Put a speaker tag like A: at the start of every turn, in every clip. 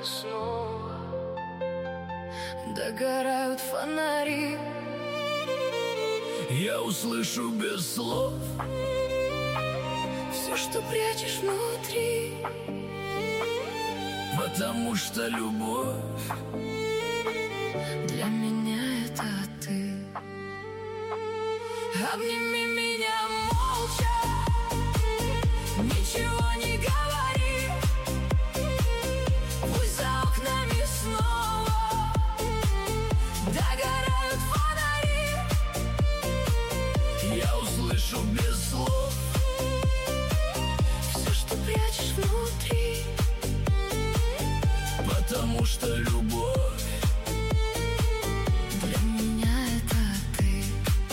A: снова догорают фонари.
B: Я услышу без слов
A: все, что прячешь внутри,
B: потому что любовь
A: для меня это ты. Обними меня молча, ничего не говори. Пусть за окнами снова догорают фонари.
B: я услышу без слов
A: все, что прячешь внутри,
B: потому что любовь
A: для меня это ты.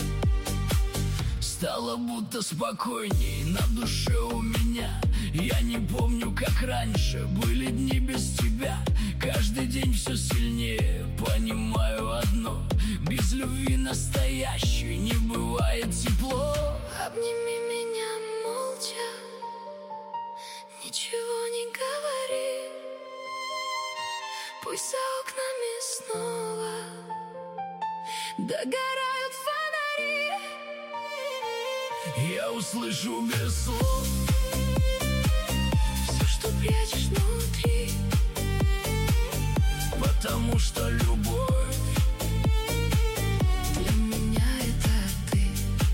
B: стало будто спокойней на душе у меня. Я не помню, как раньше были дни без тебя. Каждый день все сильнее понимаю одно: без любви настоящей не бывает тепло.
A: Обними меня молча, ничего не говори. Пусть за окнами снова догорают фонари.
B: Я услышу без слов
A: все, что прячешь внутри,
B: потому что любовь
A: для меня это ты.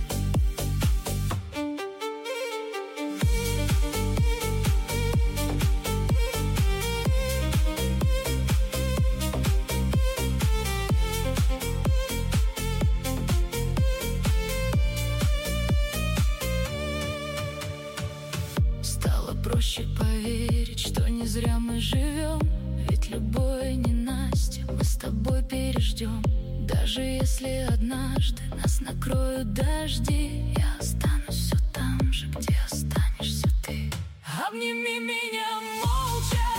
A: Стало проще поверить, что не зря мы живем. Ведь любое ненастье мы с тобой переждем. Даже если однажды нас накроют дожди, я останусь все там же, где останешься ты. Обними меня молча,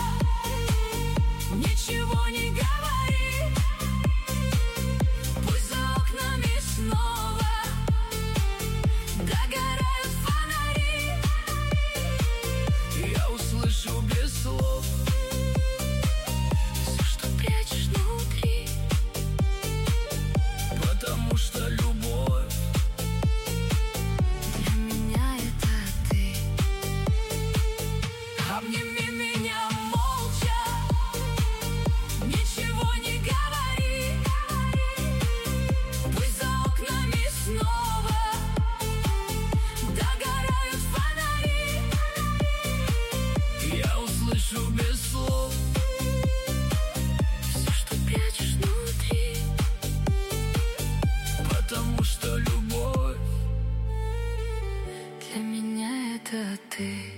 A: ничего не говори. Пусть за окнами снова догорают фонари.
B: я услышу без слов
A: все, что прячешь внутри,
B: потому что любовь
A: для меня это ты.
B: обними меня
A: Молча, ничего не говори. Пусть за окнами снова догорают фонари.
B: я услышу без слов
A: все, что прячешь внутри,
B: потому что любовь
A: для меня это ты.